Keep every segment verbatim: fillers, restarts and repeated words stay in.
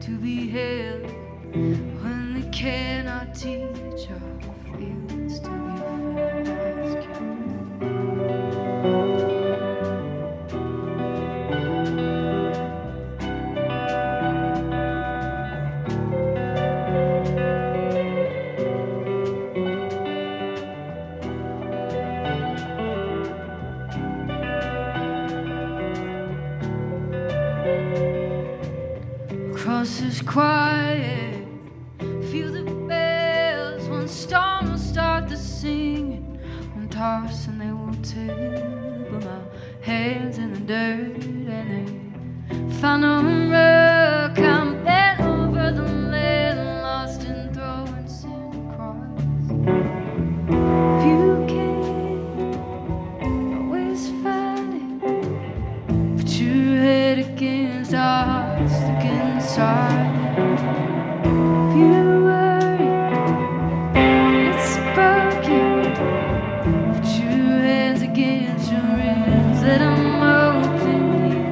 to be held when they cannot teach our feelings to be felt as kin. Across this quiet, feel the bells. One storm will start the singing, one toss and they will tip. But my hands in the dirt and they find a rock. I'm bent over the land, lost in throwing sin across. If you can always find it, put your head against our hearts, look inside. If you worry, it's broken. Put your hands against your ribs, let them open you.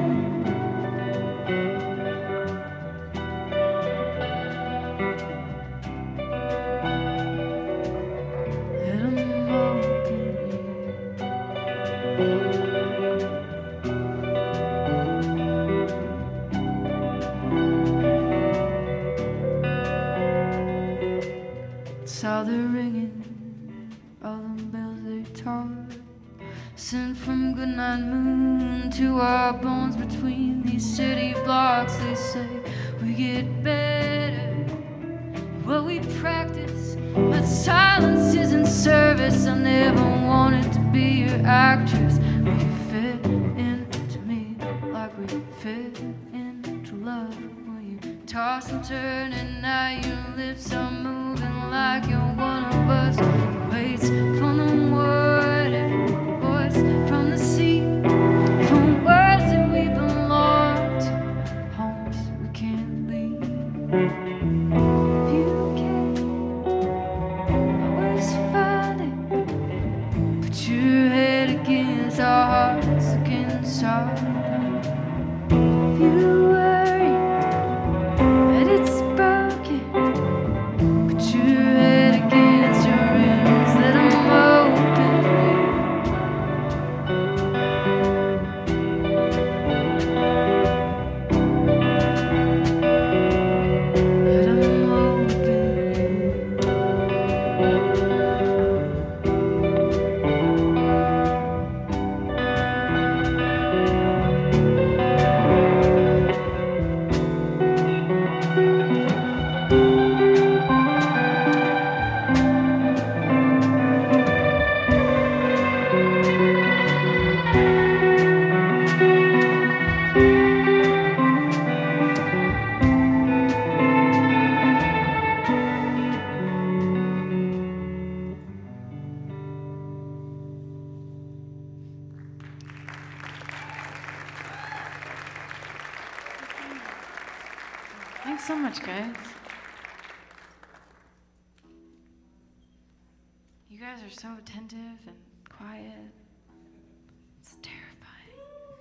Let them open you. Saw the ringing, all them bells they taught, sent from goodnight moon to our bones between these city blocks. They say we get better, what we practice, but silence isn't service. I never wanted to be your actress. Will you fit into me like we fit into love? Will you toss and turn and now your lips are moving like you're one of us? Waits from the word and voice from the sea, from words that we belong to, homes we can't leave. If you can always find it, put your head against our hearts, look inside them. If you worry that it's broken, put your head against your ribs, let them open you. Let them open you. Thanks so much, guys. You guys are so attentive and quiet. It's terrifying.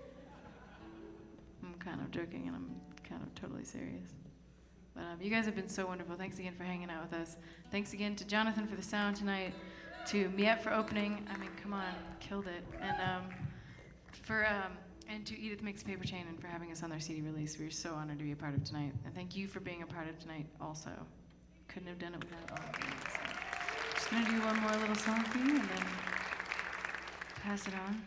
I'm kind of joking and I'm kind of totally serious. But um, you guys have been so wonderful. Thanks again for hanging out with us. Thanks again to Jonathan for the sound tonight, to Miette for opening. I mean, come on, killed it. And um, for um, and to Edith Makes a Paper Chain and for having us on their C D release. We're so honored to be a part of tonight. And thank you for being a part of tonight also. Couldn't have done it without all of you. So just gonna do one more little song for you and then pass it on.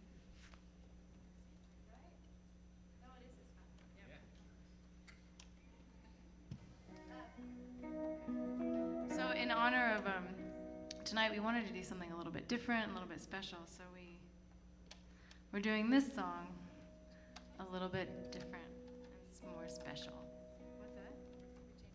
So in honor of um, tonight, we wanted to do something a little bit different, a little bit special. So we we're doing this song a little bit different. It's more special.